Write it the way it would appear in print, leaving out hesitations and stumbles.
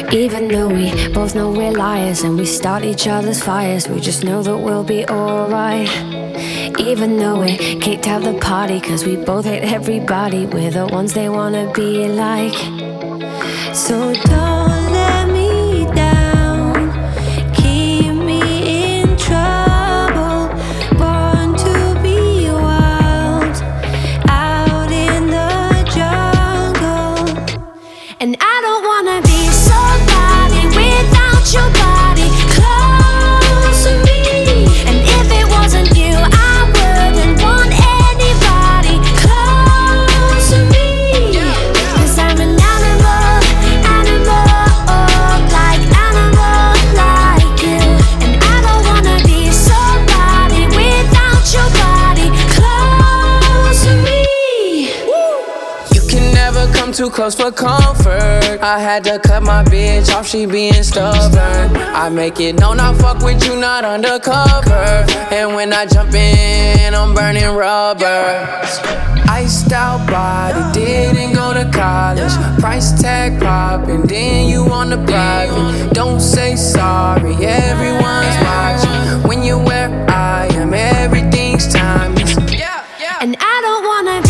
Even though we both know we're liars and we start each other's fires, we just know that we'll be alright. Even though we kicked out the party cause we both hate everybody, we're the ones they wanna be like. So don't let me down, keep me in trouble. Born to be wild, out in the jungle. And I don't wanna be somebody without your body close to me. And if it wasn't you, I wouldn't want anybody close to me. Cause I'm an animal, like you. And I don't wanna be somebody without your body close to me. You can never come too close for comfort. I had to cut my bitch off, she being stubborn. I make it known I fuck with you, not undercover. And when I jump in, I'm burning rubber. Iced out body, didn't go to college. Price tag poppin', then you on the private. Don't say sorry, everyone's watching. When you're where I am, everything's timeless. And I don't wanna